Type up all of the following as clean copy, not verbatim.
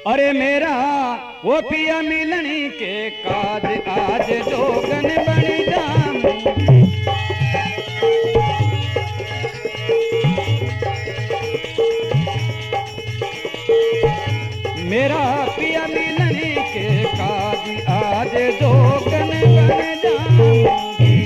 अरे मेरा वो पिया मिलनी के काज आज जोगन बन जाऊंगी। मेरा पिया मिलनी के काज आज जोगन बन जाऊंगी।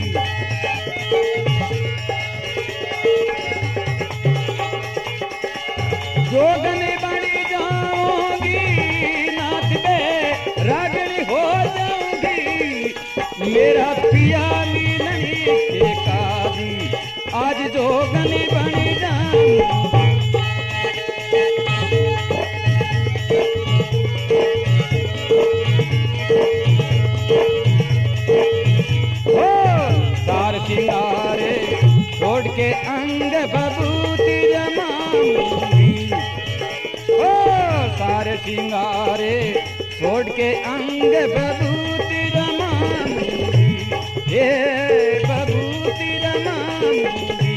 जोगन बन जाऊंगी, नाथ बे रागनी हो जाऊंगी। मेरा पिया मिलनी के काजी आज जोगन बन जाऊंगी। हो सार सिंगारे छोड़ के अंग बबूती जमाऊंगी। ओ सारे सिंगारे छोड़ के अंग बबूती रमाऊंगी। ये बबूती रमाऊंगी।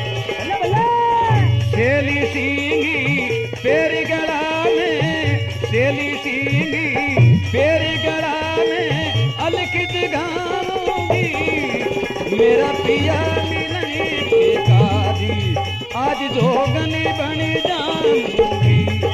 सेली सींगी पैर गला में, सेली सींगी पैर गला में अलख जगाऊंगी। मेरा पिया मिलनी के काजी आज जोगन बन जाऊंगी।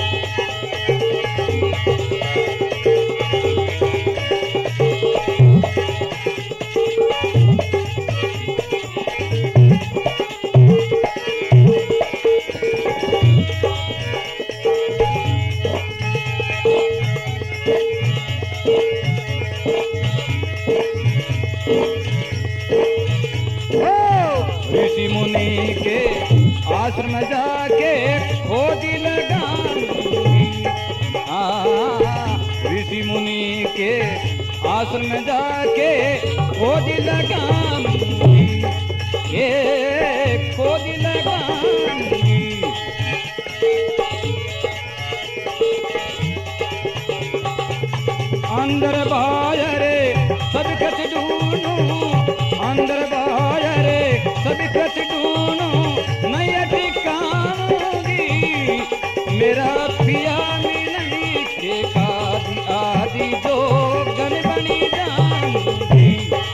ऋषि मुनि के आश्रम जाके खोज लगाऊंगी। ऋषि मुनि के आश्रम जाके खोज लगाऊंगी। ये खोज लगाऊंगी। अंदर बाहर सब कच ढूंढूं, अंदर बाहर सब कच ढूंढूं, मैं ठिकानूंगी। मेरा पिया मिलनी के काजी आदि जोगन बनी जाऊंगी।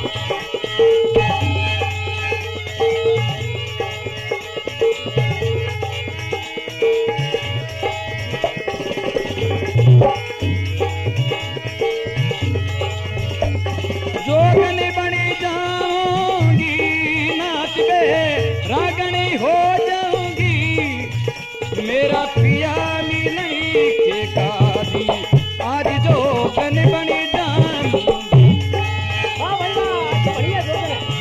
जोगन बनी जाऊंगी, नाच बे रागनी हो जाऊंगी। मेरा पिया मिलनी के काजी आज जोगन बनी जाऊंगी। वाह भाई वाह, बढ़िया जोगन है।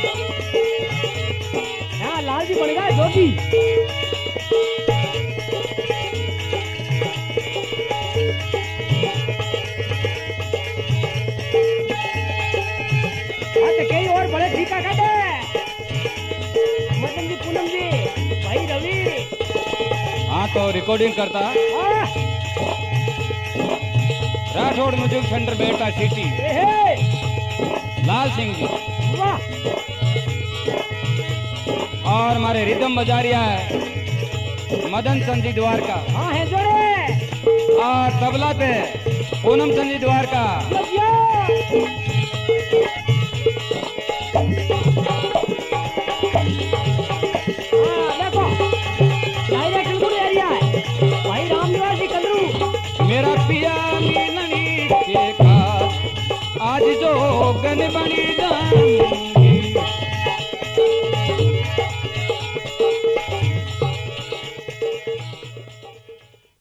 हाँ लाल जी बन गए जोगी। कई और बड़े ठीका काटे मदन जी, पूनम जी, भाई रवि। हाँ तो रिकॉर्डिंग करता राठौड़ म्यूजिक सेंटर बेटा सिटी लाल सिंह जी। वाह। और हमारे रिदम बजारिया है मदन संजी द्वारका। हाँ है जोड़े। और तबला पे पूनम संजी द्वारका। भाई राम निवासी कंदरू। मेरा पिया मिलनी के काज आज जोगन बनी जाऊंगी।